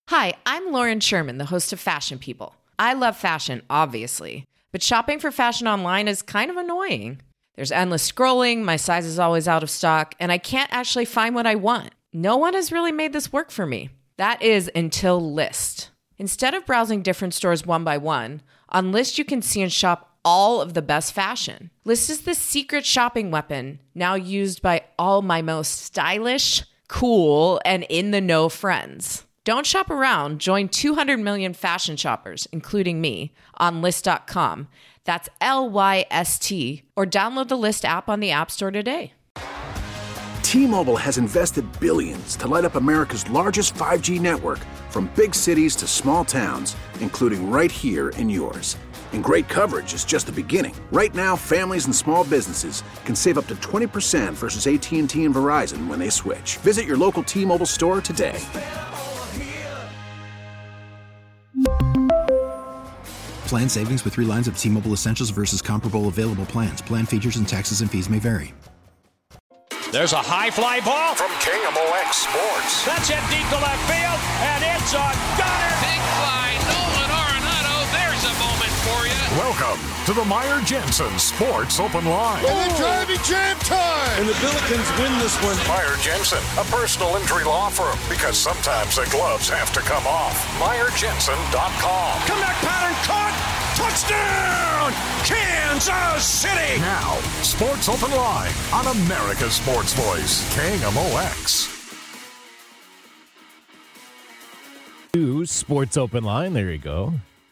Hi, I'm Lauren Sherman, the host of Fashion People. I love fashion, obviously, but shopping for fashion online is kind of annoying. There's endless scrolling, my size is always out of stock, and I can't actually find what I want. No one has really made this work for me. That is until Lyst. Instead of browsing different stores one by one, on Lyst you can see and shop all of the best fashion. Lyst is the secret shopping weapon, now used by all my most stylish, cool, and in-the-know friends. Don't shop around. Join 200 million fashion shoppers, including me, on Lyst.com. That's Lyst, or download the Lyst app on the App Store today. T-Mobile has invested billions to light up America's largest 5G network, from big cities to small towns, including right here in yours. And great coverage is just the beginning. Right now, families and small businesses can save up to 20% versus AT&T and Verizon when they switch. Visit your local T-Mobile store today. Plan savings with 3 lines of T-Mobile Essentials versus comparable available plans. Plan features and taxes and fees may vary. There's a high fly ball from KMOX Sports. That's hit deep to left field, and it's a gunner. Big fly, Nolan Arenado. There's a moment for you. Welcome to the Meyer Jensen Sports Open Line. And the driving jam time. And the Billikens win this one. Meyer Jensen, a personal injury law firm, because sometimes the gloves have to come off. MeyerJensen.com. Comeback pattern caught. Touchdown, Kansas City. Now, Sports Open Line on America's Sports Voice, KMOX. Sports Open Line. There you go.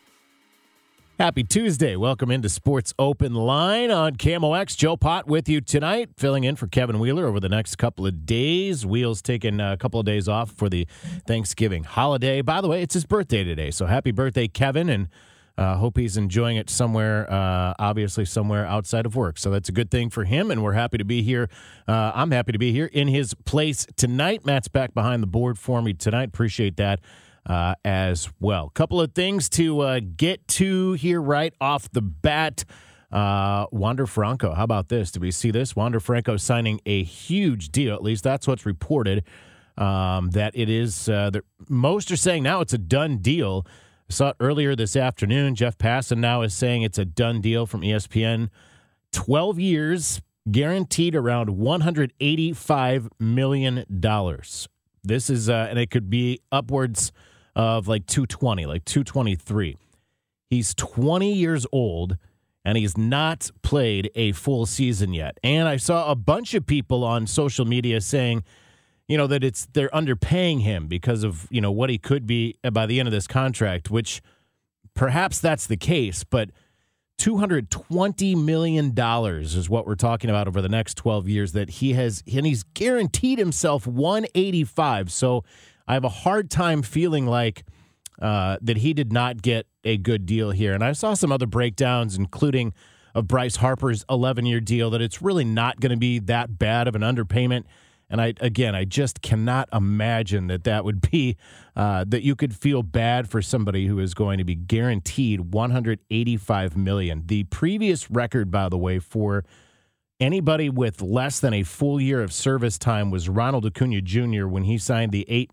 Happy Tuesday. Welcome into Sports Open Line on KMOX. Joe Pott with you tonight, filling in for Kevin Wheeler over the next couple of days. Wheels taking a couple of days off for the Thanksgiving holiday. By the way, it's his birthday today, so happy birthday, Kevin, and hope he's enjoying it somewhere, obviously somewhere outside of work. So that's a good thing for him, and we're happy to be here. I'm happy to be here in his place tonight. Matt's back behind the board for me tonight. Appreciate that. As well. Couple of things to get to here right off the bat. Wander Franco, how about this? Did we see this? Wander Franco signing a huge deal. At least that's what's reported. That it is. Most are saying now it's a done deal. I saw it earlier this afternoon. Jeff Passan now is saying it's a done deal from ESPN. 12 years, guaranteed around $185 million. This is, and it could be upwards of like 220, like 223. He's 20 years old, and he's not played a full season yet. And I saw a bunch of people on social media saying, you know, that they're underpaying him because of, you know, what he could be by the end of this contract, which perhaps that's the case, but $220 million is what we're talking about over the next 12 years that he has, and he's guaranteed himself 185. So I have a hard time feeling like that he did not get a good deal here. And I saw some other breakdowns, including of Bryce Harper's 11-year deal, that it's really not going to be that bad of an underpayment. And I just cannot imagine that would be that you could feel bad for somebody who is going to be guaranteed $185 million. The previous record, by the way, for anybody with less than a full year of service time was Ronald Acuna Jr. when he signed the $100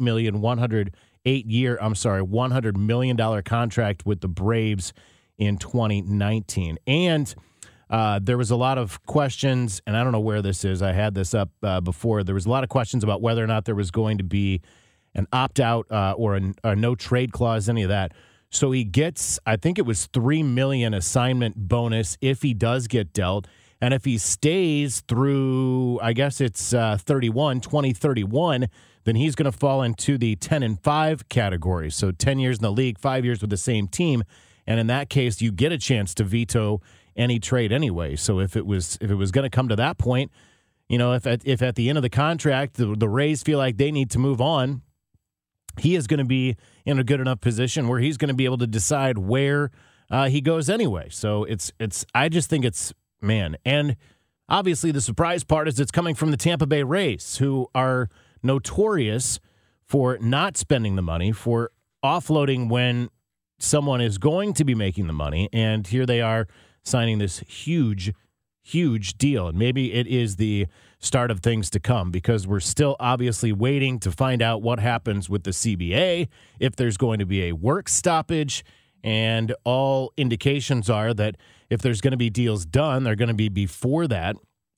million contract with the Braves in 2019. And there was a lot of questions, and I don't know where this is. I had this up before. There was a lot of questions about whether or not there was going to be an opt-out or a no-trade clause, any of that. So he gets, I think it was $3 million assignment bonus if he does get dealt. And if he stays through, I guess it's 2031, then he's going to fall into the 10-5 category. So 10 years in the league, 5 years with the same team. And in that case, you get a chance to veto any trade anyway. So if it was going to come to that point, you know, if at the end of the contract, the Rays feel like they need to move on, he is going to be in a good enough position where he's going to be able to decide where he goes anyway. So I just think it's, man. And obviously the surprise part is it's coming from the Tampa Bay Rays, who are notorious for not spending the money, for offloading when someone is going to be making the money. And here they are signing this huge deal. And maybe it is the start of things to come, because we're still obviously waiting to find out what happens with the CBA, if there's going to be a work stoppage, and all indications are that if there's going to be deals done, they're going to be before that.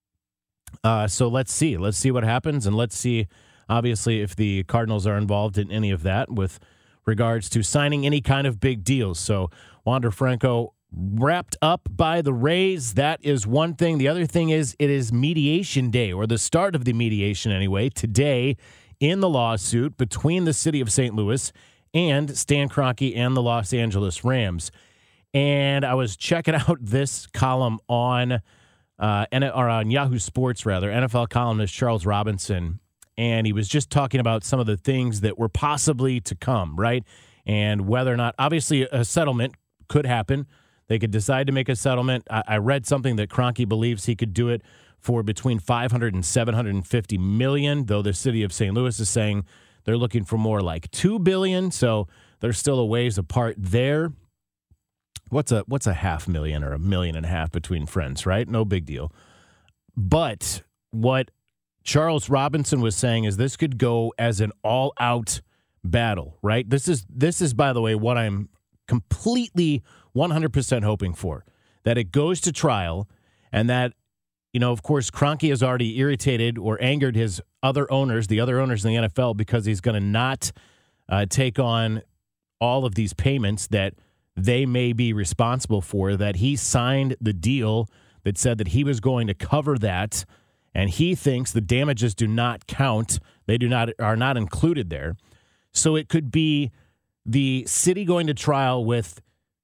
So let's see. Let's see what happens, and let's see, obviously, if the Cardinals are involved in any of that with regards to signing any kind of big deals. So Wander Franco wrapped up by the Rays. That is one thing. The other thing is it is mediation day, or the start of the mediation anyway, today in the lawsuit between the city of St. Louis and Stan Kroenke and the Los Angeles Rams. And I was checking out this column on Yahoo Sports, rather, NFL columnist Charles Robinson, and he was just talking about some of the things that were possibly to come, right? And whether or not, obviously, a settlement could happen. They could decide to make a settlement. I read something that Kroenke believes he could do it for between $500 and $750 million, though the city of St. Louis is saying they're looking for more like $2 billion. So they're still a ways apart there. What's a $500,000 or $1.5 million between friends, right? No big deal. But what Charles Robinson was saying is this could go as an all-out battle, right? This is, by the way, what I'm completely 100% hoping for, that it goes to trial, and that, of course, Kroenke has already irritated or angered his other owners, the other owners in the NFL, because he's going to not take on all of these payments that they may be responsible for, that he signed the deal that said that he was going to cover that, and he thinks the damages do not count. They are not included there. So it could be the city going to trial with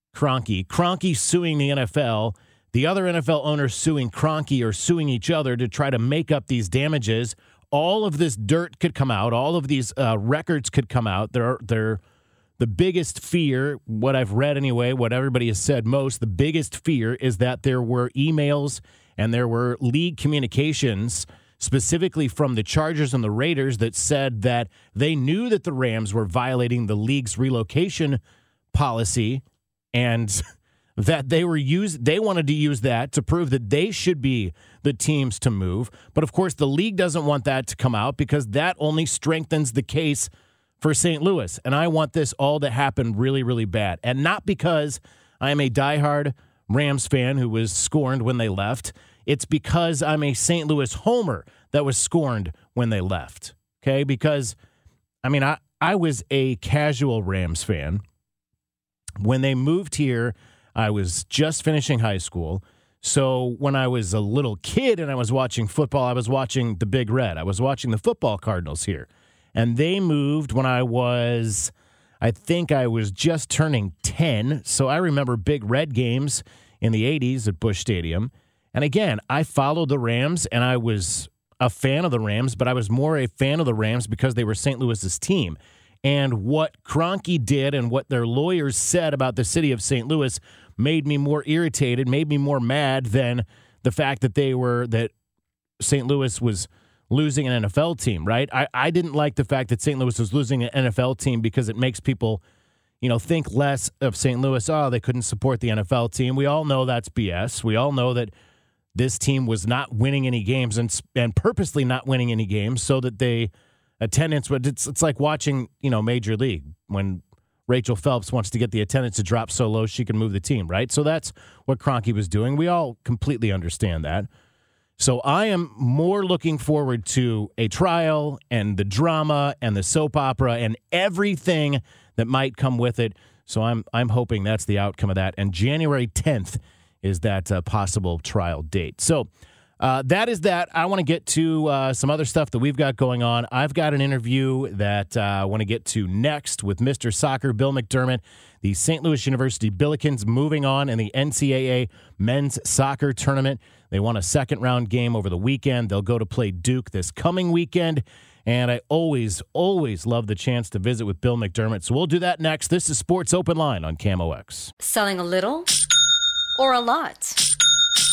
Kroenke suing the NFL, the other NFL owners suing Kroenke or suing each other to try to make up these damages. All of this dirt could come out. All of these records could come out. They're the biggest fear, what I've read anyway, what everybody has said most, the biggest fear is that there were emails and there were league communications specifically from the Chargers and the Raiders that said that they knew that the Rams were violating the league's relocation policy, and that they wanted to use that to prove that they should be the teams to move. But of course, the league doesn't want that to come out, because that only strengthens the case for St. Louis. And I want this all to happen really, really bad. And not because I am a diehard Rams fan who was scorned when they left. It's because I'm a St. Louis homer that was scorned when they left. Okay? Because, I was a casual Rams fan. When they moved here, I was just finishing high school. So when I was a little kid and I was watching football, I was watching the Big Red. I was watching the football Cardinals here. And they moved when I was just turning 10. So I remember Big Red games in the 80s at Busch Stadium. And again, I followed the Rams, and I was a fan of the Rams, but I was more a fan of the Rams because they were St. Louis's team. And what Kroenke did and what their lawyers said about the city of St. Louis made me more irritated, made me more mad than the fact that St. Louis was losing an NFL team, right? I didn't like the fact that St. Louis was losing an NFL team because it makes people, think less of St. Louis. Oh, they couldn't support the NFL team. We all know that's BS. We all know that this team was not winning any games and purposely not winning any games so that attendance, but it's like watching, Major League when Rachel Phelps wants to get the attendance to drop so low she can move the team, right? So that's what Kroenke was doing. We all completely understand that. So I am more looking forward to a trial and the drama and the soap opera and everything that might come with it. So I'm hoping that's the outcome of that. And January 10th is that possible trial date. So that is that. I want to get to some other stuff that we've got going on. I've got an interview that I want to get to next with Mr. Soccer, Bill McDermott, the St. Louis University Billikens moving on in the NCAA men's soccer tournament. They won a second-round game over the weekend. They'll go to play Duke this coming weekend. And I always, always love the chance to visit with Bill McDermott. So we'll do that next. This is Sports Open Line on KMOX. Selling a little or a lot?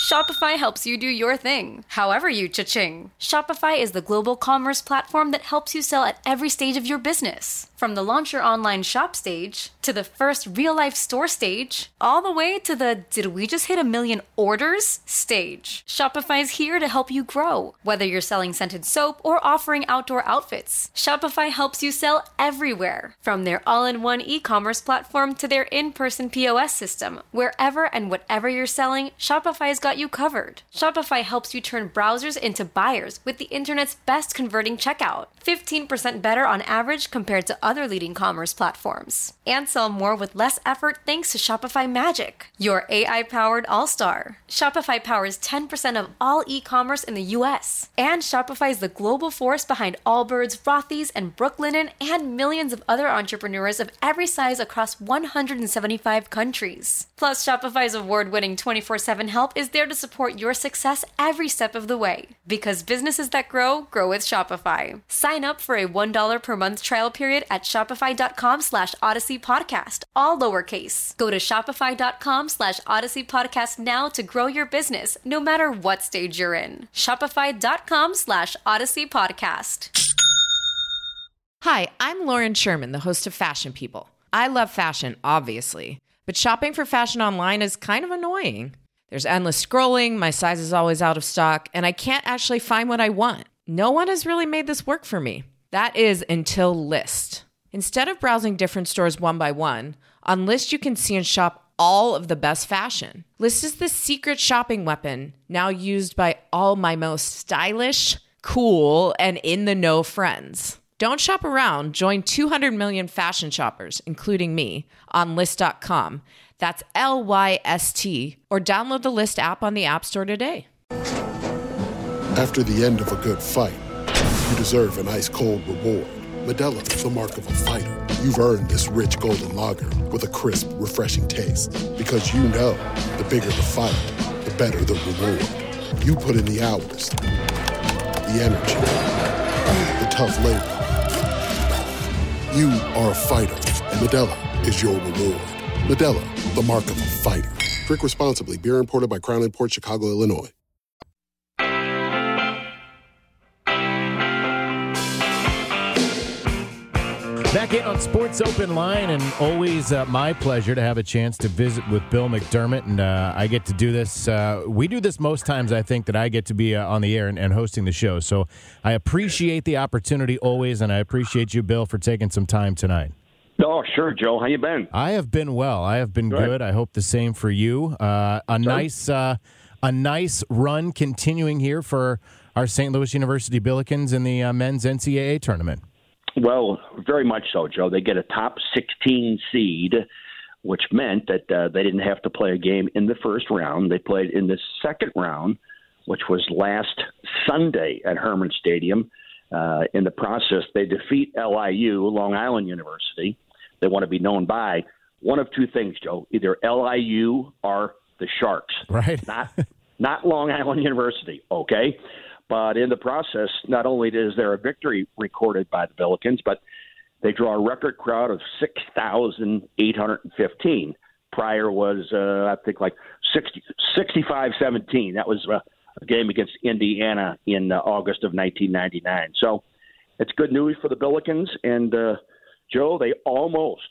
Shopify helps you do your thing, however you cha-ching. Shopify is the global commerce platform that helps you sell at every stage of your business. From the launch your online shop stage, to the first real-life store stage, all the way to the did we just hit 1 million orders stage. Shopify's here to help you grow. Whether you're selling scented soap or offering outdoor outfits, Shopify helps you sell everywhere. From their all-in-one e-commerce platform to their in-person POS system, wherever and whatever you're selling, Shopify's got you covered. Shopify helps you turn browsers into buyers with the internet's best converting checkout. 15% better on average compared to other leading commerce platforms. And sell more with less effort thanks to Shopify Magic, your AI-powered all-star. Shopify powers 10% of all e-commerce in the U.S. And Shopify is the global force behind Allbirds, Rothy's, and Brooklinen, and millions of other entrepreneurs of every size across 175 countries. Plus, Shopify's award-winning 24/7 help is there to support your success every step of the way. Because businesses that grow, grow with Shopify. Sign up for a $1 per month trial period at shopify.com/Odyssey Podcast, all lowercase. Go to shopify.com/Odyssey Podcast now to grow your business, no matter what stage you're in. Shopify.com/Odyssey Podcast. Hi, I'm Lauren Sherman, the host of Fashion People. I love fashion, obviously, but shopping for fashion online is kind of annoying. There's endless scrolling, my size is always out of stock, and I can't actually find what I want. No one has really made this work for me. That is until Lyst. Instead of browsing different stores one by one, on Lyst you can see and shop all of the best fashion. Lyst is the secret shopping weapon now used by all my most stylish, cool, and in-the-know friends. Don't shop around. Join 200 million fashion shoppers, including me, on Lyst.com. That's LYST, or download the Lyst app on the App Store today. After the end of a good fight, you deserve an ice-cold reward. Modelo is the mark of a fighter. You've earned this rich golden lager with a crisp, refreshing taste. Because you know, the bigger the fight, the better the reward. You put in the hours, the energy, the tough labor. You are a fighter, and Modelo is your reward. Modelo, the mark of a fighter. Drink responsibly. Beer imported by Crown Imports, Chicago, Illinois. Back in on Sports Open Line, and always my pleasure to have a chance to visit with Bill McDermott, and I get to do this. We do this most times, I think, that I get to be on the air and hosting the show. So I appreciate the opportunity always, and I appreciate you, Bill, for taking some time tonight. Oh, sure, Joe. How you been? I have been well. I have been good. I hope the same for you. A nice run continuing here for our St. Louis University Billikens in the men's NCAA tournament. Well, very much so, Joe. They get a top 16 seed, which meant that they didn't have to play a game in the first round. They played in the second round, which was last Sunday at Hermann Stadium. In the process, they defeat LIU, Long Island University. They want to be known by one of two things, Joe, either LIU or the Sharks. Right. Not Long Island University, okay? But in the process, not only is there a victory recorded by the Billikens, but they draw a record crowd of 6,815. Prior was, I think, like 65-17. That was a game against Indiana in August of 1999. So it's good news for the Billikens. And, Joe, they almost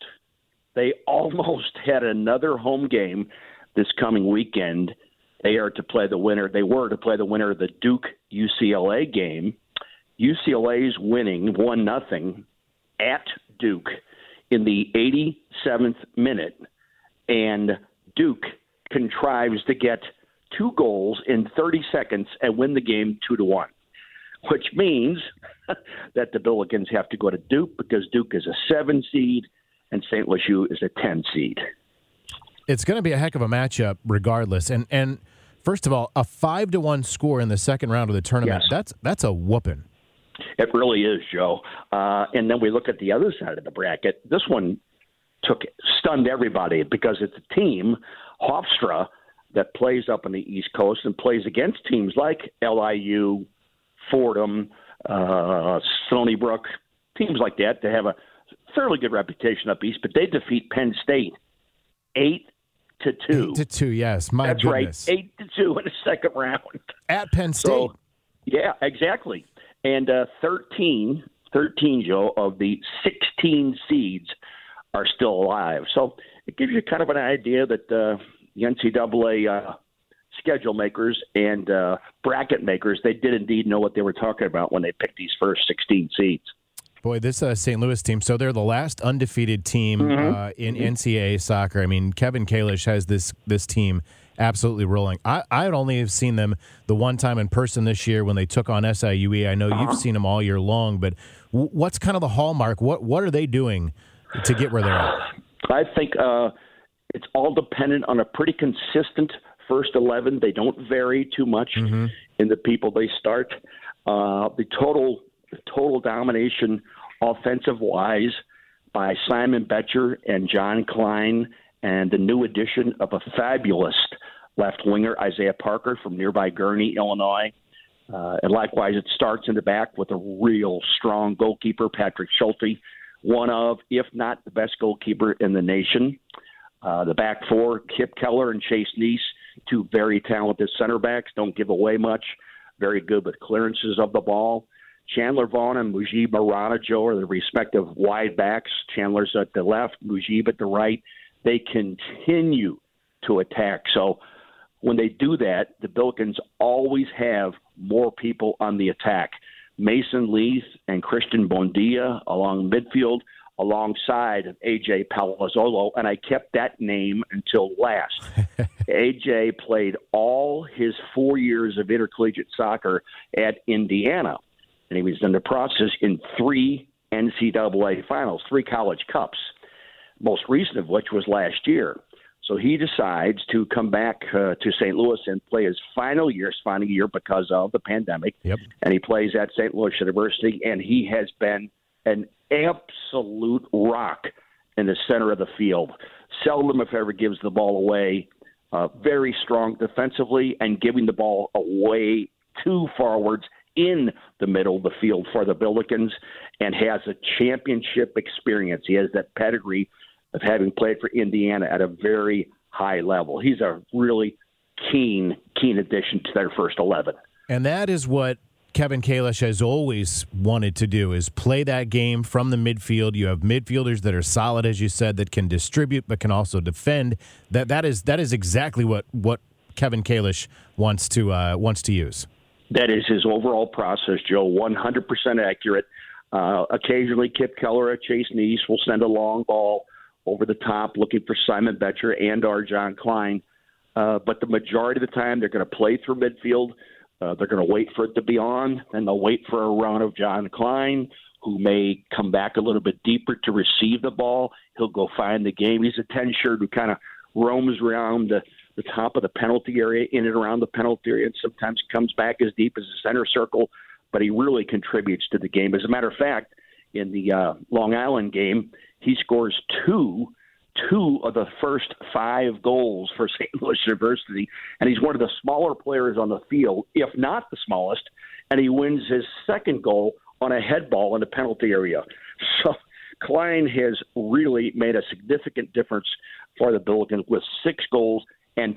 had another home game this coming weekend. They were to play the winner of the Duke-UCLA game. UCLA's winning 1-0 at Duke in the 87th minute, and Duke contrives to get 2 goals in 30 seconds and win the game 2-1, which means that the Billikens have to go to Duke because Duke is a 7 seed and St. Louis U is a 10 seed. It's going to be a heck of a matchup regardless. And first of all, a 5-1 score in the second round of the tournament, yes. That's a whooping. It really is, Joe. And then we look at the other side of the bracket. This one stunned everybody because it's a team, Hofstra, that plays up on the East Coast and plays against teams like LIU, Fordham, Stony Brook, teams like that. They have a fairly good reputation up east, but they defeat Penn State 8-2. 8-2. 8-2, yes. That's goodness. right, 8-2 in the second round. At Penn State. So, yeah, exactly. And 13, Joe, of the 16 seeds are still alive. So it gives you kind of an idea that the NCAA schedule makers and bracket makers, they did indeed know what they were talking about when they picked these first 16 seeds. Boy, this St. Louis team, so they're the last undefeated team in NCAA soccer. I mean, Kevin Kalish has this team absolutely rolling. I only have seen them the one time in person this year when they took on SIUE. I know you've seen them all year long, but what's kind of the hallmark? What are they doing to get where they're at? I think it's all dependent on a pretty consistent first 11. They don't vary too much in the people they start. The total domination offensive-wise by Simon Betcher and John Klein, and the new addition of a fabulous left winger, Isaiah Parker, from nearby Gurnee, Illinois. And likewise, it starts in the back with a real strong goalkeeper, Patrick Schulte, one of, if not the best goalkeeper in the nation. The back four, Kip Keller and Chase Neese, two very talented center backs, don't give away much, very good with clearances of the ball. Chandler Vaughn and Mujib Marana, Joe, are the respective wide backs. Chandler's at the left, Mujib at the right. They continue to attack. So when they do that, the Billikens always have more people on the attack. Mason Leith and Christian Bondia along midfield, alongside of A.J. Palazzolo, and I kept that name until last. A.J. played all his 4 years of intercollegiate soccer at Indiana, and he was in the process in 3 NCAA finals, 3 college cups, most recent of which was last year. So he decides to come back to St. Louis and play his final year because of the pandemic. Yep. And he plays at St. Louis University, and he has been an absolute rock in the center of the field. Seldom, if ever, gives the ball away. Very strong defensively and giving the ball away to forwards in the middle of the field for the Billikens, and has a championship experience. He has that pedigree of having played for Indiana at a very high level. He's a really keen addition to their first 11. And that is what Kevin Kalish has always wanted to do, is play that game from the midfield. You have midfielders that are solid, as you said, that can distribute but can also defend. That is exactly what Kevin Kalish wants to use. That is his overall process, Joe, 100% accurate. Occasionally, Kip Keller at Chase Neese will send a long ball over the top looking for Simon Betcher and or John Klein. But the majority of the time, they're going to play through midfield. They're going to wait for it to be on, and they'll wait for a run of John Klein, who may come back a little bit deeper to receive the ball. He'll go find the game. He's a 10 shirt who kind of roams around the top of the penalty area, in and around the penalty area, and sometimes comes back as deep as the center circle, but he really contributes to the game. As a matter of fact, in the Long Island game, he scores two of the first 5 goals for St. Louis University, and he's one of the smaller players on the field, if not the smallest, and he wins his second goal on a head ball in the penalty area. So Klein has really made a significant difference for the Billikens with 6 goals and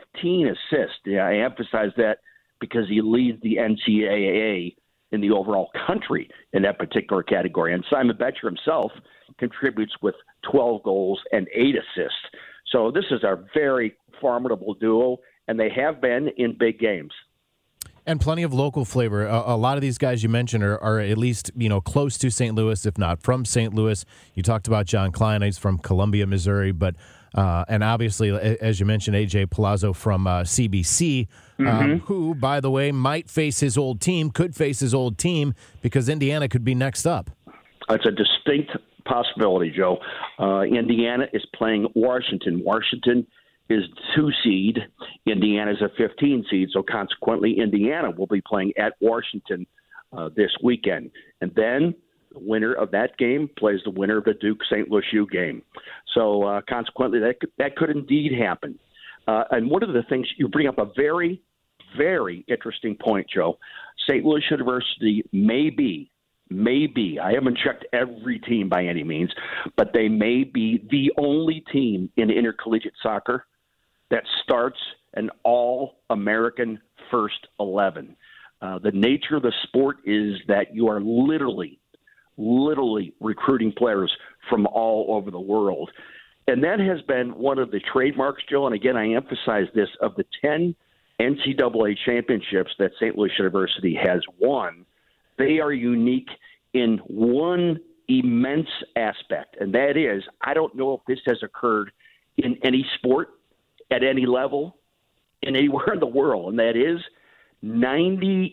15 assists. Yeah, I emphasize that because he leads the NCAA in the overall country in that particular category. And Simon Betcher himself contributes with 12 goals and 8 assists. So this is a very formidable duo, and they have been in big games. And plenty of local flavor. A lot of these guys you mentioned are at least, close to St. Louis, if not from St. Louis. You talked about John Klein. He's from Columbia, Missouri, but and obviously, as you mentioned, A.J. Palazzo from CBC, who, by the way, could face his old team because Indiana could be next up. It's a distinct possibility, Joe. Indiana is playing Washington. Washington is 2 seed. Indiana is a 15 seed, so consequently, Indiana will be playing at Washington this weekend. And then the winner of that game plays the winner of the Duke-St. Louis U game. So consequently, that could indeed happen. And one of the things, you bring up a very, very interesting point, Joe. St. Louis University may be, I haven't checked every team by any means, but they may be the only team in intercollegiate soccer that starts an all-American first 11. The nature of the sport is that you are literally recruiting players from all over the world. And that has been one of the trademarks, Joe, and again, I emphasize this, of the 10 NCAA championships that St. Louis University has won, they are unique in one immense aspect, and that is, I don't know if this has occurred in any sport at any level in anywhere in the world, and that is 98%,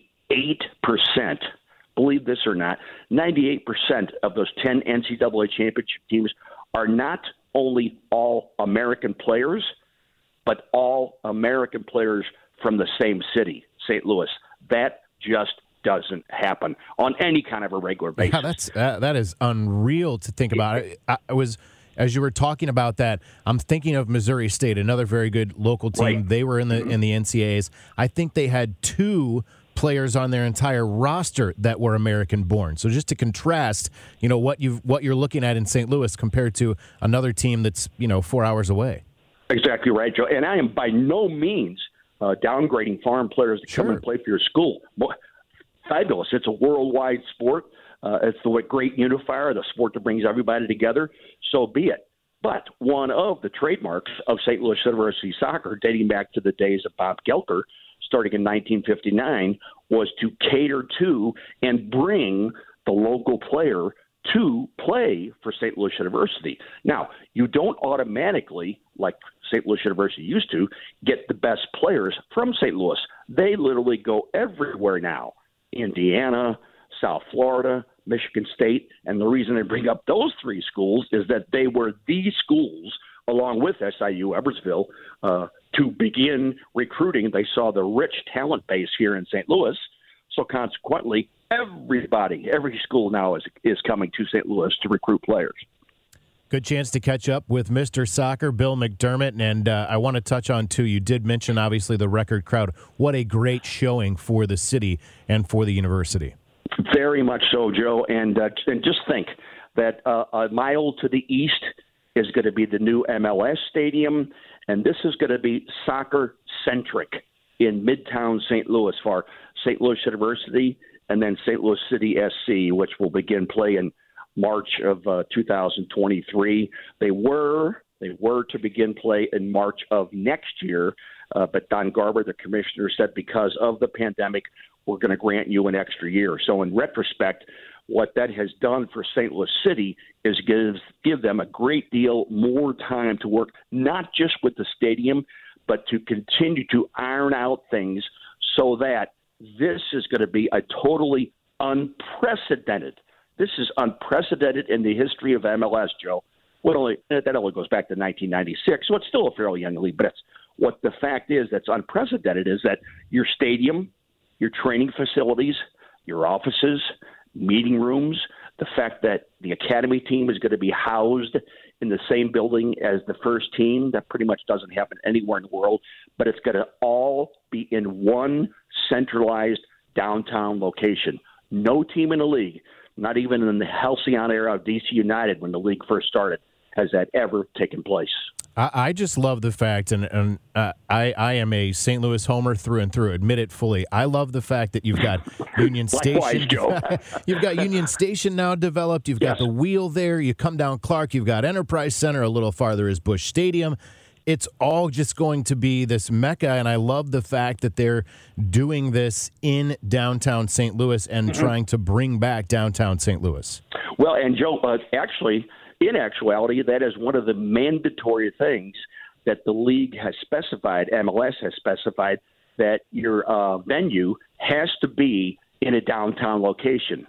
believe this or not, 98% of those 10 NCAA championship teams are not only all-American players, but all-American players from the same city, St. Louis. That just doesn't happen on any kind of a regular basis. Yeah, that is unreal to think about. I was, as you were talking about that, I'm thinking of Missouri State, another very good local team. Right. They were in the NCAAs. I think they had 2 players on their entire roster that were American born. So just to contrast, what you're looking at in St. Louis compared to another team that's 4 hours away. Exactly right, Joe. And I am by no means downgrading foreign players to come and play for your school. Fabulous. It's a worldwide sport. It's the great unifier, the sport that brings everybody together. So be it. But one of the trademarks of St. Louis University soccer, dating back to the days of Bob Gelker, starting in 1959, was to cater to and bring the local player to play for St. Louis University. Now, you don't automatically, like St. Louis University used to, get the best players from St. Louis. They literally go everywhere now. Indiana, South Florida, Michigan State. And the reason I bring up those 3 schools is that they were the schools, along with SIU Ebersville, to begin recruiting. They saw the rich talent base here in St. Louis. So consequently, every school now is coming to St. Louis to recruit players. Good chance to catch up with Mr. Soccer, Bill McDermott, and I want to touch on, too, you did mention, obviously, the record crowd. What a great showing for the city and for the university. Very much so, Joe, and just think that a mile to the east is going to be the new MLS stadium, and this is going to be soccer-centric in Midtown St. Louis for St. Louis University and then St. Louis City SC, which will begin play in March of 2023. They were to begin play in March of next year, but Don Garber, the commissioner, said because of the pandemic, we're going to grant you an extra year. So in retrospect, what that has done for St. Louis City is give them a great deal more time to work, not just with the stadium, but to continue to iron out things so that this is going to be a totally unprecedented. This is unprecedented in the history of MLS, Joe. That only goes back to 1996, so it's still a fairly young league. But what the fact is that's unprecedented is that your stadium, your training facilities, your offices, meeting rooms, the fact that the academy team is going to be housed in the same building as the first team, that pretty much doesn't happen anywhere in the world, but it's going to all be in one centralized downtown location. No team in the league, not even in the halcyon era of DC United when the league first started, has that ever taken place. I just love the fact, and I am a St. Louis homer through and through, admit it fully. I love the fact that you've got Union Station. Likewise, Joe. You've got Union Station now developed. You've got the wheel there. You come down Clark. You've got Enterprise Center. A little farther is Busch Stadium. It's all just going to be this mecca, and I love the fact that they're doing this in downtown St. Louis and trying to bring back downtown St. Louis. Well, and Joe, actually, in actuality, that is one of the mandatory things that the league has specified, MLS has specified, that your venue has to be in a downtown location.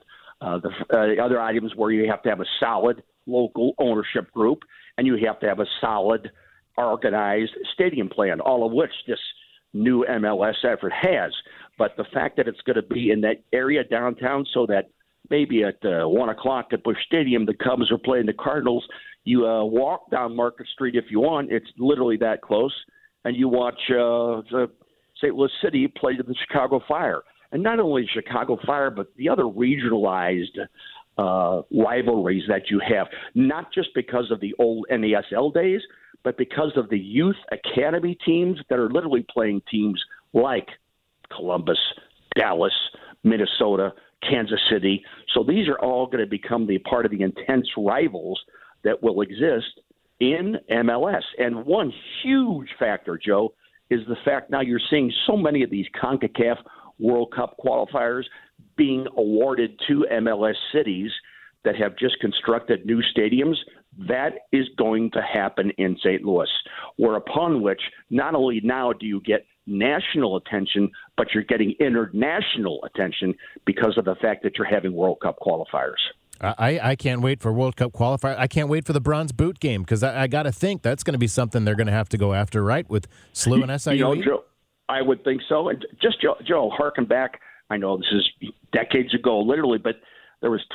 The other items where you have to have a solid local ownership group and you have to have a solid organized stadium plan, all of which this new MLS effort has. But the fact that it's going to be in that area downtown so that maybe at 1 o'clock at Busch Stadium, the Cubs are playing the Cardinals. You walk down Market Street if you want. It's literally that close. And you watch the St. Louis City play to the Chicago Fire. And not only Chicago Fire, but the other regionalized rivalries that you have, not just because of the old NASL days, but because of the youth academy teams that are literally playing teams like Columbus, Dallas, Minnesota, Kansas City. So these are all going to become the part of the intense rivals that will exist in MLS. And one huge factor, Joe, is the fact now you're seeing so many of these CONCACAF World Cup qualifiers being awarded to MLS cities that have just constructed new stadiums. That is going to happen in St. Louis, whereupon which not only now do you get national attention, but you're getting international attention because of the fact that you're having World Cup qualifiers. I can't wait for World Cup qualifier. I can't wait for the Bronze Boot game because I got to think that's going to be something they're going to have to go after, right, with SLU and SIU? Joe, I would think so. And just, Joe, harken back. I know this is decades ago, literally, but there was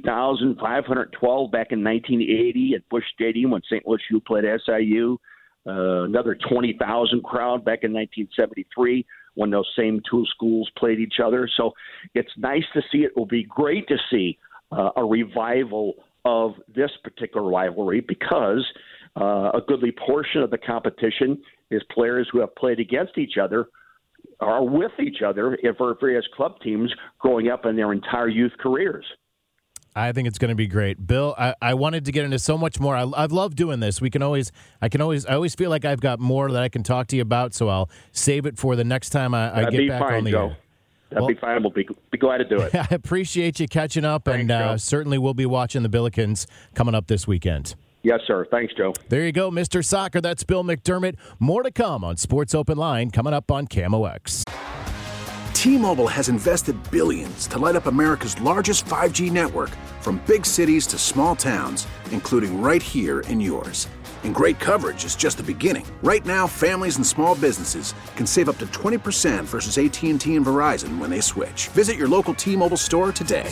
22,512 back in 1980 at Busch Stadium when St. Louis U played SIU. Another 20,000 crowd back in 1973 when those same two schools played each other. So it's nice to see. It will be great to see a revival of this particular rivalry because a goodly portion of the competition is players who have played against each other are with each other for various club teams growing up in their entire youth careers. I think it's going to be great. Bill, I wanted to get into so much more. I've loved doing this. I always feel like I've got more that I can talk to you about, so I'll save it for the next time I get back on the air. That'd be fine. We'll be glad to do it. I appreciate you catching up, Thanks, and certainly we'll be watching the Billikens coming up this weekend. Yes, sir. Thanks, Joe. There you go, Mr. Soccer. That's Bill McDermott. More to come on Sports Open Line coming up on KMOX. T-Mobile has invested billions to light up America's largest 5G network from big cities to small towns, including right here in yours. And great coverage is just the beginning. Right now, families and small businesses can save up to 20% versus AT&T and Verizon when they switch. Visit your local T-Mobile store today.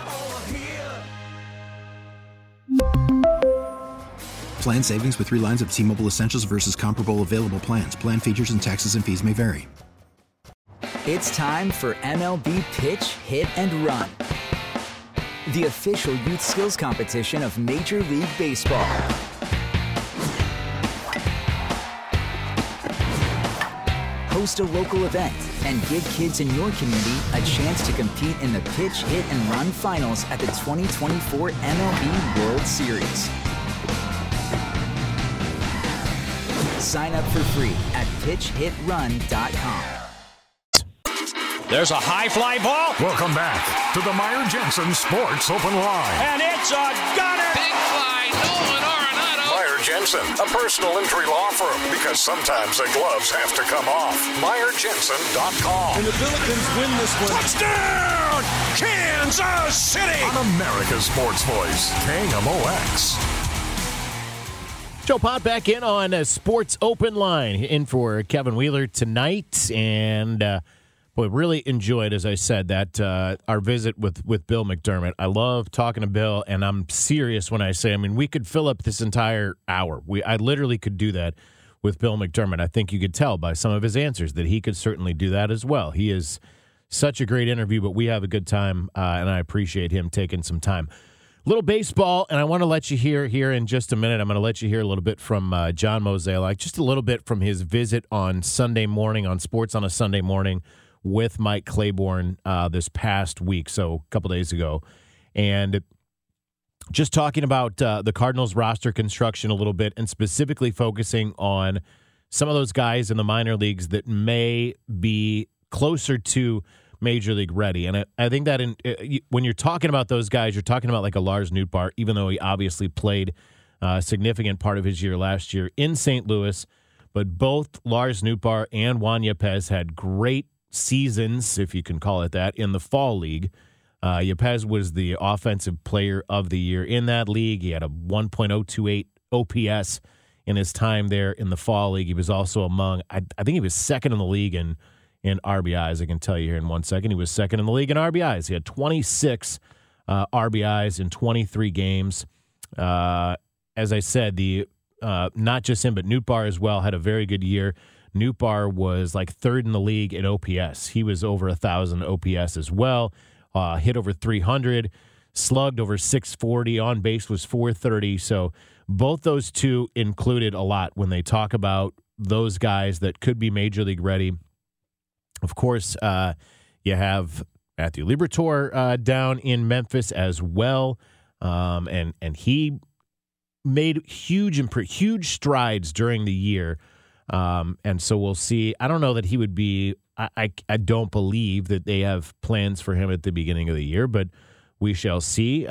Plan savings with 3 lines of T-Mobile Essentials versus comparable available plans. Plan features and taxes and fees may vary. It's time for MLB Pitch, Hit, and Run, the official youth skills competition of Major League Baseball. Host a local event and give kids in your community a chance to compete in the Pitch, Hit, and Run finals at the 2024 MLB World Series. Sign up for free at pitchhitrun.com. There's a high fly ball. Welcome back to the Meyer Jensen Sports Open Line. And it's a gunner. Big fly, Nolan Arenado. Meyer Jensen, a personal injury law firm, because sometimes the gloves have to come off. MeyerJensen.com. And the Billikens win this one. Touchdown, Kansas City. On America's Sports Voice, KMOX. Joe Pott back in on Sports Open Line, in for Kevin Wheeler tonight, and boy, really enjoyed, as I said, that our visit with Bill McDermott. I love talking to Bill, and I'm serious when I say, we could fill up this entire hour. I literally could do that with Bill McDermott. I think you could tell by some of his answers that he could certainly do that as well. He is such a great interview, but we have a good time, and I appreciate him taking some time. Little baseball, and I want to let you hear here in just a minute. I'm going to let you hear a little bit from John Mozeliak, just a little bit from his visit on Sunday morning, on Sports on a Sunday Morning, with Mike Claiborne this past week, so a couple days ago. And just talking about the Cardinals roster construction a little bit, and specifically focusing on some of those guys in the minor leagues that may be closer to Major League ready. And I think that when you're talking about those guys, you're talking about like a Lars Nootbaar, even though he obviously played a significant part of his year last year in St. Louis. But both Lars Nootbaar and Juan Yepez had great seasons, if you can call it that, in the fall league. Yepez was the offensive player of the year in that league. He had a 1.028 OPS in his time there in the fall league. He was also among, I think he was second in the league in RBIs. I can tell you here in 1 second. He was second in the league in RBIs. He had 26 RBIs in 23 games. As I said, not just him, but Nootbaar as well had a very good year. Nootbaar was like third in the league in OPS. He was over 1,000 OPS as well, hit over 300. slugged over 640. On base was 430. So both those two included a lot when they talk about those guys that could be major league ready. Of course, you have Matthew Liberatore down in Memphis as well, and he made huge strides during the year, and so we'll see. I don't know that he would be. I don't believe that they have plans for him at the beginning of the year, but we shall see.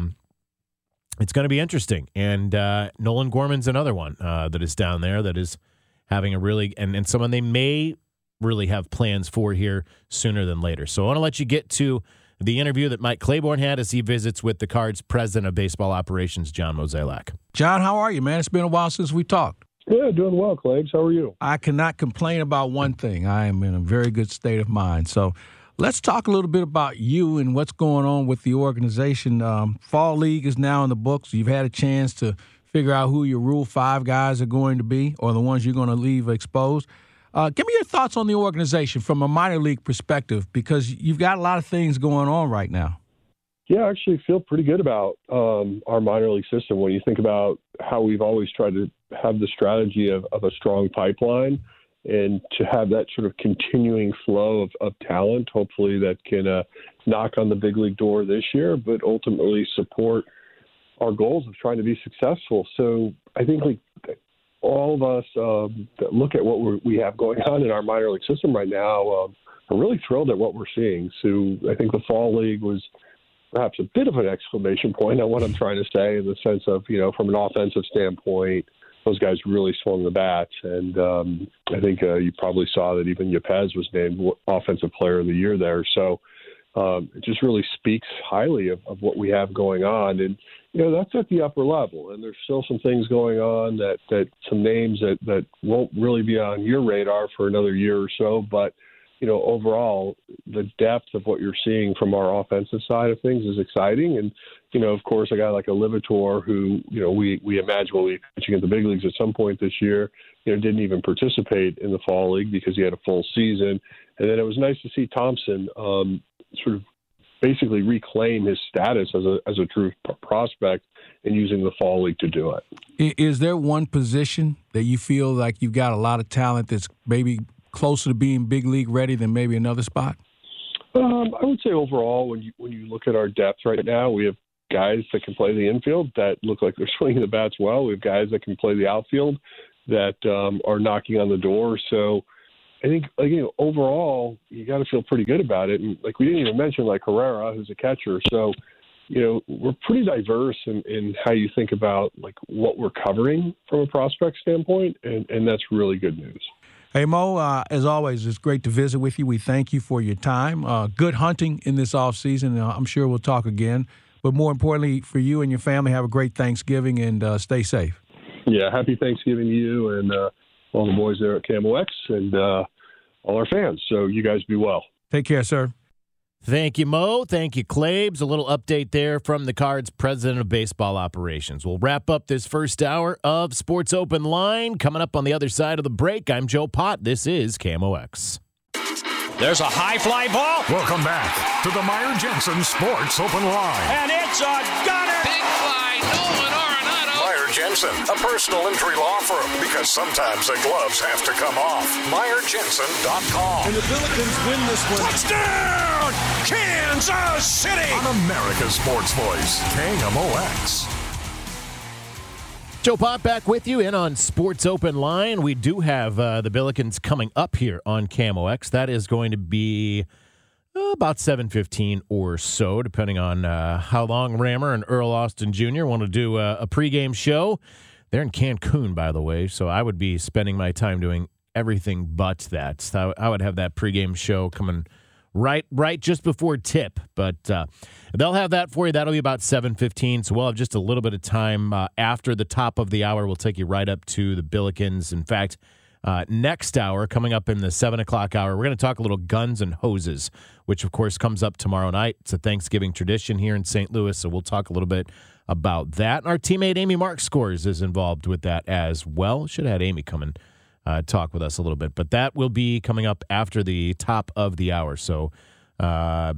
It's going to be interesting, and Nolan Gorman's another one that is down there that is having a really and someone they may really have plans for here sooner than later. So I want to let you get to the interview that Mike Claiborne had as he visits with the Cards president of baseball operations, John Mozeliak. John, how are you, man? It's been a while since we talked. Yeah, doing well, Claibs. How are you? I cannot complain about one thing. I am in a very good state of mind. So let's talk a little bit about you and what's going on with the organization. Fall League is now in the books. You've had a chance to figure out who your Rule 5 guys are going to be or the ones you're going to leave exposed. Give me your thoughts on the organization from a minor league perspective, because you've got a lot of things going on right now. Yeah, I actually feel pretty good about our minor league system. When you think about how we've always tried to have the strategy of a strong pipeline and to have that sort of continuing flow of talent, hopefully that can knock on the big league door this year, but ultimately support our goals of trying to be successful. So I think all of us that look at what we have going on in our minor league system right now are really thrilled at what we're seeing. So I think the Fall League was perhaps a bit of an exclamation point on what I'm trying to say, in the sense of, from an offensive standpoint, those guys really swung the bats. And I think you probably saw that even Yepez was named Offensive Player of the Year there. So it just really speaks highly of what we have going on. And, that's at the upper level. And there's still some things going on that some names that won't really be on your radar for another year or so. But, overall, the depth of what you're seeing from our offensive side of things is exciting. And, of course, a guy like a Liberatore who, we imagine will be pitching at the big leagues at some point this year, didn't even participate in the Fall League because he had a full season. And then it was nice to see Thompson sort of basically reclaim his status as a true prospect and using the Fall League to do it. Is there one position that you feel like you've got a lot of talent that's maybe closer to being big league ready than maybe another spot? I would say overall, when you look at our depth right now, we have guys that can play the infield that look like they're swinging the bats well. We have guys that can play the outfield that are knocking on the door. So I think, overall, you got to feel pretty good about it. And we didn't even mention Herrera, who's a catcher. So, we're pretty diverse in how you think about what we're covering from a prospect standpoint, and that's really good news. Hey, Mo, as always, it's great to visit with you. We thank you for your time. Good hunting in this offseason. I'm sure we'll talk again. But more importantly, for you and your family, have a great Thanksgiving and stay safe. Yeah, happy Thanksgiving to you and all the boys there at Camo X and all our fans. So you guys be well. Take care, sir. Thank you, Mo. Thank you, Claibs. A little update there from the Cards president of baseball operations. We'll wrap up this first hour of Sports Open Line. Coming up on the other side of the break, I'm Joe Pott. This is Camo X. There's a high fly ball. Welcome back to the Meyer Jensen Sports Open Line. And it's a gunner. Big fly, Nolan Arenado. Meyer Jensen, a personal injury law firm, because sometimes the gloves have to come off. MeyerJensen.com. And the Billikens win this one. Touchdown, Kansas City. On America's Sports Voice, KMOX. Joe Pott back with you in on Sports Open Line. We do have the Billikens coming up here on Camo X. That is going to be about 7:15 or so, depending on how long Rammer and Earl Austin Jr. want to do a pregame show. They're in Cancun, by the way, so I would be spending my time doing everything but that. So I would have that pregame show coming right just before tip, but they'll have that for you. That'll be about 7:15, so we'll have just a little bit of time after the top of the hour. We'll take you right up to the Billikens. In fact, next hour, coming up in the 7 o'clock hour, we're going to talk a little Guns and Hoses, which, of course, comes up tomorrow night. It's a Thanksgiving tradition here in St. Louis, so we'll talk a little bit about that. And our teammate Amy Markscores is involved with that as well. Should have had Amy come and talk with us a little bit, but that will be coming up after the top of the hour. So a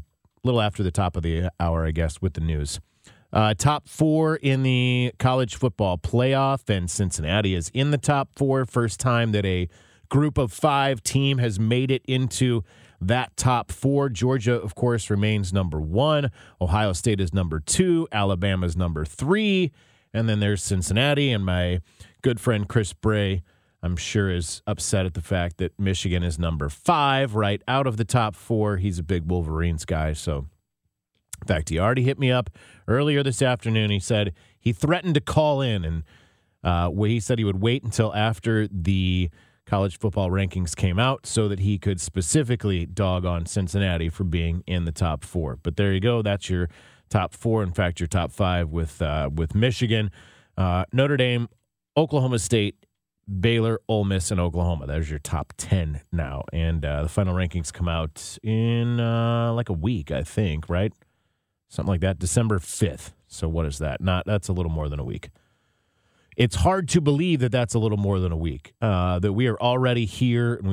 little after the top of the hour, I guess, with the news. Top 4 in the college football playoff, and Cincinnati is in the top 4. First time that a group of 5 team has made it into that top 4. Georgia, of course, remains number 1. Ohio State is number 2. Alabama is number 3. And then there's Cincinnati, and my good friend Chris Bray, I'm sure, is upset at the fact that Michigan is number 5, right out of the top 4. He's a big Wolverines guy, so in fact, he already hit me up earlier this afternoon. He said he threatened to call in, and he said he would wait until after the college football rankings came out so that he could specifically dog on Cincinnati for being in the top 4. But there you go. That's your top 4. In fact, your top 5 with Michigan, Notre Dame, Oklahoma State, Baylor, Ole Miss, and Oklahoma. There's your top 10 now. And the final rankings come out in like a week, I think, right? Something like that, December 5th. So what is that? That's a little more than a week. It's hard to believe that that's a little more than a week, that we are already here and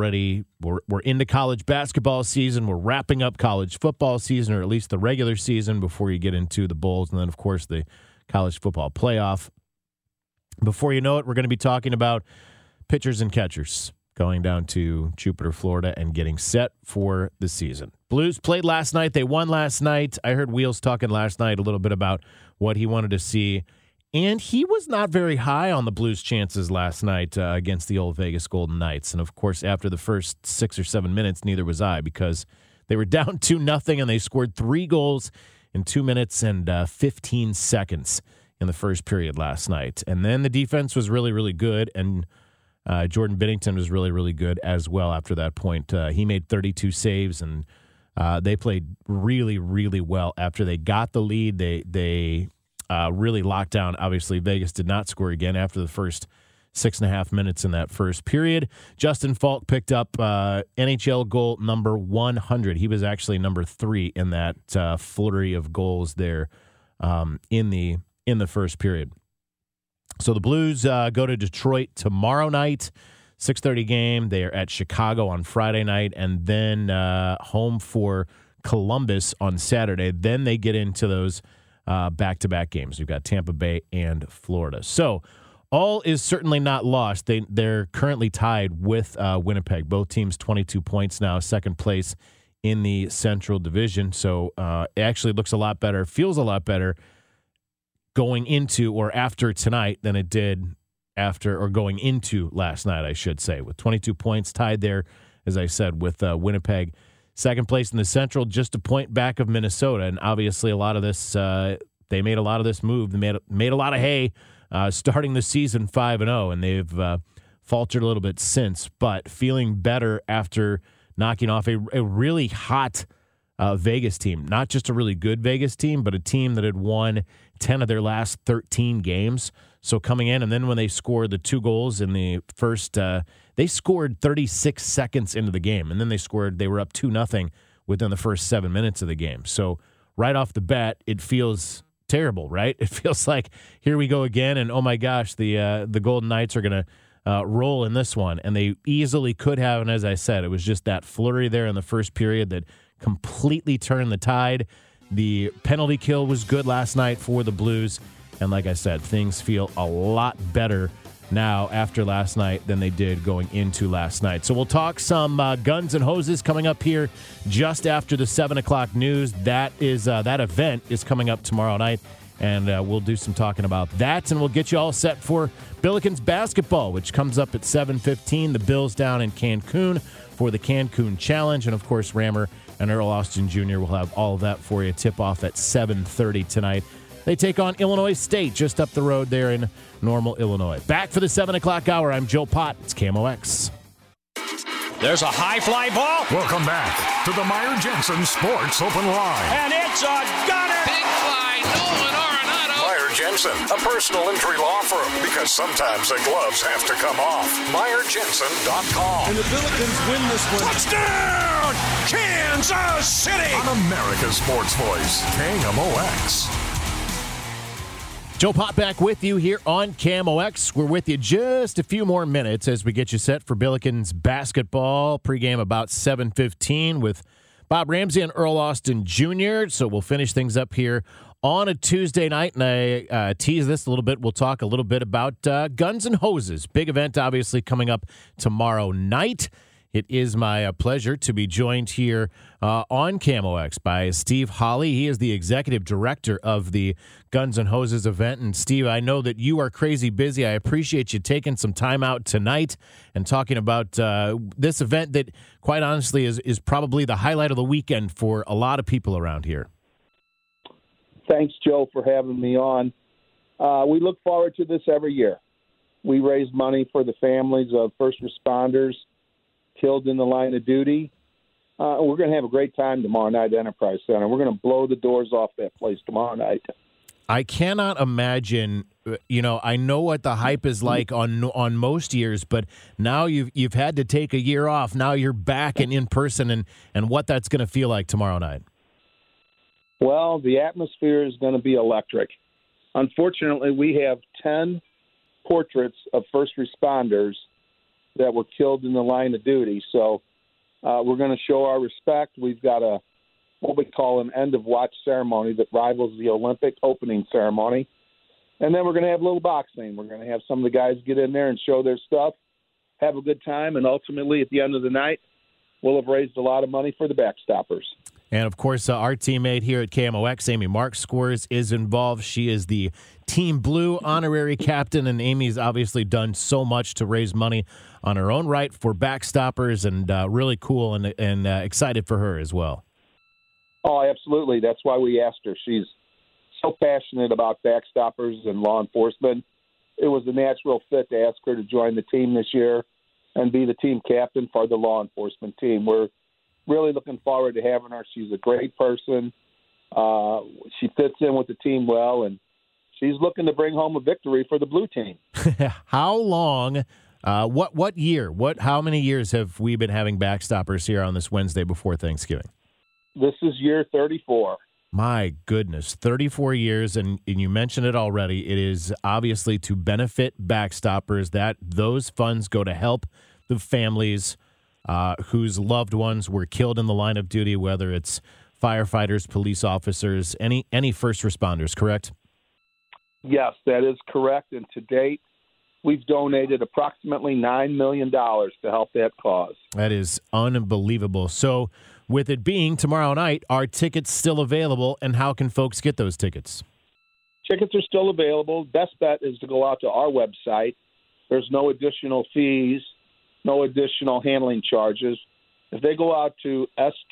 we're into college basketball season. We're wrapping up college football season, or at least the regular season, before you get into the bowls. And then, of course, the college football playoff. Before you know it, we're going to be talking about pitchers and catchers going down to Jupiter, Florida, and getting set for the season. Blues played last night. They won last night. I heard Wheels talking last night a little bit about what he wanted to see, and he was not very high on the Blues' chances last night against the old Vegas Golden Knights. And, of course, after the first 6 or 7 minutes, neither was I, because they were down 2-0, and they scored 3 goals in 2 minutes and 15 seconds in the first period last night. And then the defense was really, really good, and Jordan Binnington was really, really good as well after that point. He made 32 saves, and they played really, really well. After they got the lead, they really locked down. Obviously, Vegas did not score again after the first 6.5 minutes in that first period. Justin Falk picked up NHL goal number 100. He was actually number 3 in that flurry of goals there in the first period. So the Blues go to Detroit tomorrow night, 6:30 game. They are at Chicago on Friday night, and then home for Columbus on Saturday. Then they get into those back-to-back games. We've got Tampa Bay and Florida. So all is certainly not lost. They're currently tied with Winnipeg. Both teams 22 points now, second place in the Central Division. So it actually looks a lot better, feels a lot better going into or after tonight than it did after or going into last night, I should say, with 22 points tied there, as I said, with Winnipeg. Second place in the Central, just a point back of Minnesota. And obviously a lot of this, they made a lot of this move. They made a lot of hay starting the season 5-0, and they've faltered a little bit since, but feeling better after knocking off a really hot Vegas team. Not just a really good Vegas team, but a team that had won 10 of their last 13 games. So coming in, and then when they scored the 2 goals in the first, they scored 36 seconds into the game, and then they were up 2-0 within the first 7 minutes of the game. So right off the bat, it feels terrible, right? It feels like here we go again, and oh my gosh, the Golden Knights are going to roll in this one, and they easily could have. And as I said, it was just that flurry there in the first period that completely turned the tide. The penalty kill was good last night for the Blues. And like I said, things feel a lot better now after last night than they did going into last night. So we'll talk some Guns and Hoses coming up here just after the 7 o'clock news. That event is coming up tomorrow night, and we'll do some talking about that. And we'll get you all set for Billikens basketball, which comes up at 7:15. The Bills down in Cancun for the Cancun Challenge. And, of course, Rammer and Earl Austin Jr. will have all of that for you. Tip-off at 7:30 tonight. They take on Illinois State just up the road there in Normal, Illinois. Back for the 7 o'clock hour. I'm Joe Pott. It's KMOX. There's a high fly ball. Welcome back to the Meyer Jensen Sports Open Line. And it's a gunner. Big fly, Nolan Arenado. Meyer Jensen, a personal injury law firm, because sometimes the gloves have to come off. MeyerJensen.com. And the Billikens win this one. Touchdown, Kansas City. On America's Sports Voice, KMOX. Joe Pott back with you here on KMOX. We're with you just a few more minutes as we get you set for Billikens basketball. Pregame about 7:15 with Bob Ramsey and Earl Austin Jr. So we'll finish things up here on a Tuesday night, and I tease this a little bit. We'll talk a little bit about Guns and Hoses. Big event, obviously, coming up tomorrow night. It is my pleasure to be joined here on KMOX by Steve Holly. He is the executive director of the Guns and Hoses event. And Steve, I know that you are crazy busy. I appreciate you taking some time out tonight and talking about this event that, quite honestly, is probably the highlight of the weekend for a lot of people around here. Thanks, Joe, for having me on. We look forward to this every year. We raise money for the families of first responders killed in the line of duty. We're going to have a great time tomorrow night at Enterprise Center. We're going to blow the doors off that place tomorrow night. I cannot imagine, I know what the hype is like on most years, but now you've had to take a year off. Now you're back and in person, and what that's going to feel like tomorrow night. Well, the atmosphere is going to be electric. Unfortunately, we have 10 portraits of first responders that were killed in the line of duty. So we're going to show our respect. We've got what we call an end-of-watch ceremony that rivals the Olympic opening ceremony. And then we're going to have a little boxing. We're going to have some of the guys get in there and show their stuff, have a good time, and ultimately, at the end of the night, we'll have raised a lot of money for the Backstoppers. And, of course, our teammate here at KMOX, Amy Marksquires, is involved. She is the Team Blue honorary captain, and Amy's obviously done so much to raise money on her own right for Backstoppers, and really cool and excited for her as well. Oh, absolutely. That's why we asked her. She's so passionate about Backstoppers and law enforcement. It was a natural fit to ask her to join the team this year and be the team captain for the law enforcement team. We're really looking forward to having her. She's a great person. She fits in with the team well, and she's looking to bring home a victory for the blue team. How long, what year, how many years have we been having Backstoppers here on this Wednesday before Thanksgiving? This is year 34. My goodness, 34 years, and you mentioned it already. It is obviously to benefit Backstoppers, that those funds go to help the families whose loved ones were killed in the line of duty, whether it's firefighters, police officers, any first responders, correct? Yes, that is correct. And to date, we've donated approximately $9 million to help that cause. That is unbelievable. So with it being tomorrow night, are tickets still available, and how can folks get those tickets? Tickets are still available. Best bet is to go out to our website. There's no additional fees, no additional handling charges. If they go out to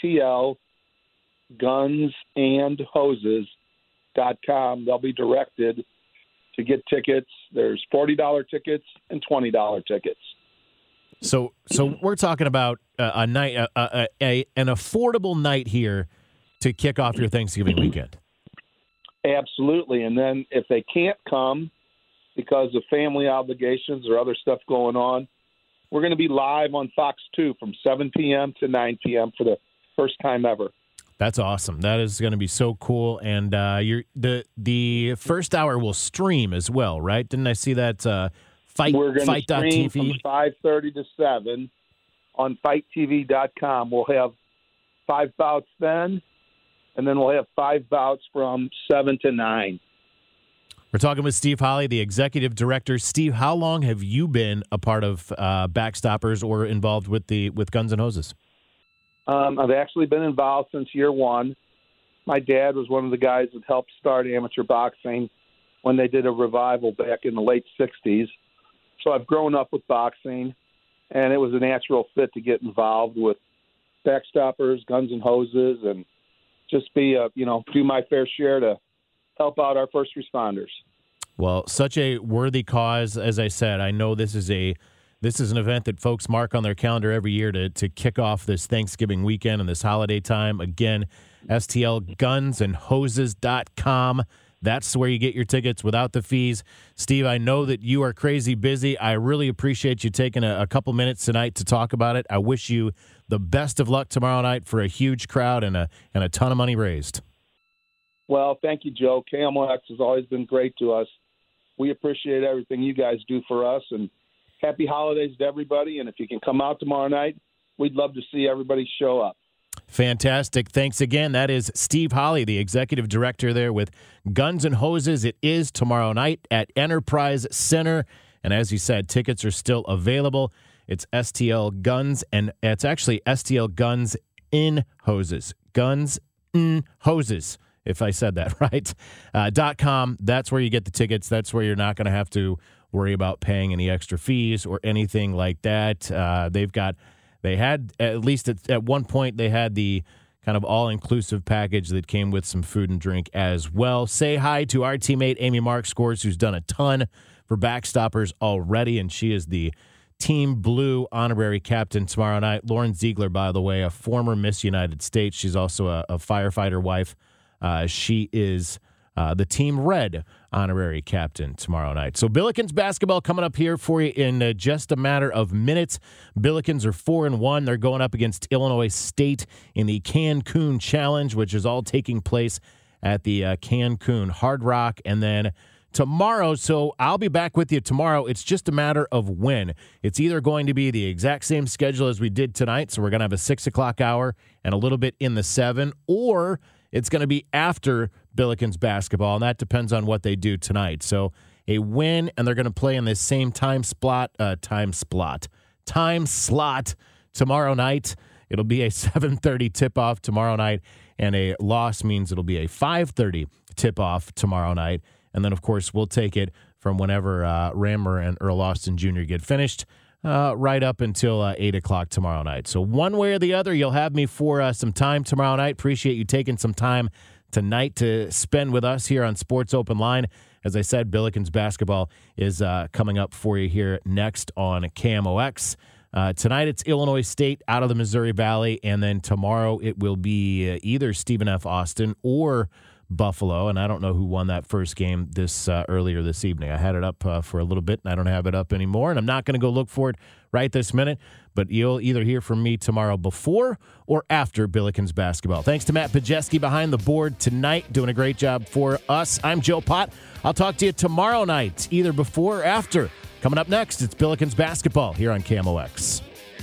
stlgunsandhoses.com, they'll be directed to get tickets. There's $40 tickets and $20 tickets. So we're talking about a night, an affordable night here to kick off your Thanksgiving weekend. Absolutely. And then if they can't come because of family obligations or other stuff going on, we're going to be live on Fox 2 from 7 p.m. to 9 p.m. for the first time ever. That's awesome. That is going to be so cool. And the first hour will stream as well, right? Didn't I see that Fight.tv? We're going to stream from 5:30 to 7 on FightTV.com. We'll have 5 bouts then, and then we'll have 5 bouts from 7 to 9. We're talking with Steve Holly, the executive director. Steve, how long have you been a part of Backstoppers or involved with Guns and Hoses? I've actually been involved since year one. My dad was one of the guys that helped start amateur boxing when they did a revival back in the late 60s. So I've grown up with boxing, and it was a natural fit to get involved with Backstoppers, Guns and Hoses, and just be, do my fair share to help out our first responders. Well, such a worthy cause. As I said, I know this is an event that folks mark on their calendar every year to kick off this Thanksgiving weekend and this holiday time. Again, stlgunsandhoses.com. That's where you get your tickets without the fees. Steve, I know that you are crazy busy. I really appreciate you taking a couple minutes tonight to talk about it. I wish you the best of luck tomorrow night for a huge crowd and a ton of money raised. Well, thank you, Joe. KMOX has always been great to us. We appreciate everything you guys do for us, and happy holidays to everybody. And if you can come out tomorrow night, we'd love to see everybody show up. Fantastic. Thanks again. That is Steve Holly, the executive director there with Guns and Hoses. It is tomorrow night at Enterprise Center. And as you said, tickets are still available. It's STL Guns, and it's actually STL Guns in Hoses. Guns in Hoses, if I said that right. .com. That's where you get the tickets. That's where you're not going to have to worry about paying any extra fees or anything like that. They had, at least at one point, they had the kind of all-inclusive package that came with some food and drink as well. Say hi to our teammate, Amy Markscores, who's done a ton for Backstoppers already, and she is the Team Blue honorary captain tomorrow night. Lauren Ziegler, by the way, a former Miss United States. She's also a firefighter wife. She is the Team Red honorary captain tomorrow night. So Billikens basketball coming up here for you in just a matter of minutes. Billikens are 4-1. They're going up against Illinois State in the Cancun Challenge, which is all taking place at the Cancun Hard Rock. And then tomorrow, so I'll be back with you tomorrow. It's just a matter of when. It's either going to be the exact same schedule as we did tonight, so we're going to have a 6 o'clock hour and a little bit in the 7, or it's going to be after Billikens basketball, and that depends on what they do tonight. So a win, and they're going to play in this same time slot tomorrow night. It'll be a 7:30 tip-off tomorrow night, and a loss means it'll be a 5:30 tip-off tomorrow night. And then, of course, we'll take it from whenever Rammer and Earl Austin Jr. get finished right up until 8 o'clock tomorrow night. So one way or the other, you'll have me for some time tomorrow night. Appreciate you taking some time tonight to spend with us here on Sports Open Line. As I said, Billikens basketball is coming up for you here next on KMOX. Tonight it's Illinois State out of the Missouri Valley, and then tomorrow it will be either Stephen F. Austin or Buffalo, and I don't know who won that first game earlier this evening. I had it up for a little bit, and I don't have it up anymore, and I'm not going to go look for it right this minute, but you'll either hear from me tomorrow before or after Billikens basketball. Thanks to Matt Pajeski behind the board tonight, doing a great job for us. I'm Joe Pott. I'll talk to you tomorrow night, either before or after. Coming up next, it's Billikens basketball here on KMOX.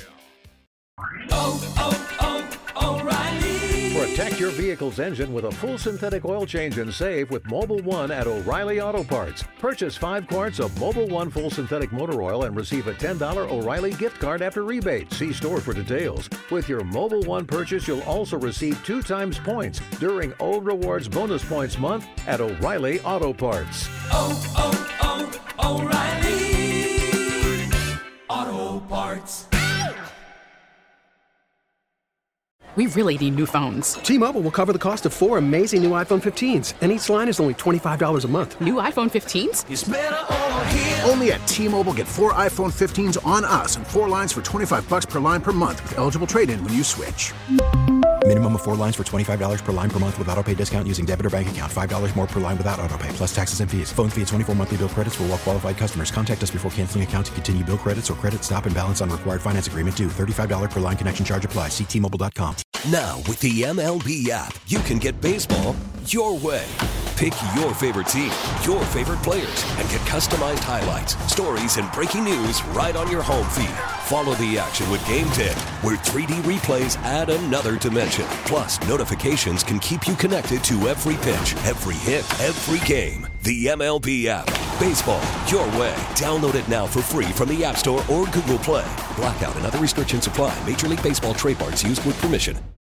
Protect your vehicle's engine with a full synthetic oil change and save with Mobil 1 at O'Reilly Auto Parts. Purchase 5 quarts of Mobil 1 full synthetic motor oil and receive a $10 O'Reilly gift card after rebate. See store for details. With your Mobil 1 purchase, you'll also receive 2 times points during O Rewards Bonus Points Month at O'Reilly Auto Parts. O'Reilly Auto Parts. We really need new phones. T-Mobile will cover the cost of 4 amazing new iPhone 15s, and each line is only $25 a month. New iPhone 15s? It's better over here. Only at T-Mobile, get 4 iPhone 15s on us and 4 lines for $25 per line per month with eligible trade-in when you switch. Minimum of 4 lines for $25 per line per month with autopay discount using debit or bank account. $5 more per line without autopay, plus taxes and fees. Phone fee at 24 monthly bill credits for well-qualified customers. Contact us before canceling account to continue bill credits or credit stop and balance on required finance agreement due. $35 per line connection charge applies. See T-Mobile.com. Now, with the MLB app, you can get baseball your way. Pick your favorite team, your favorite players, and get customized highlights, stories, and breaking news right on your home feed. Follow the action with Game Day, where 3D replays add another dimension. Plus, notifications can keep you connected to every pitch, every hit, every game. The MLB app. Baseball your way. Download it now for free from the App Store or Google Play. Blackout and other restrictions apply. Major League Baseball trademarks used with permission.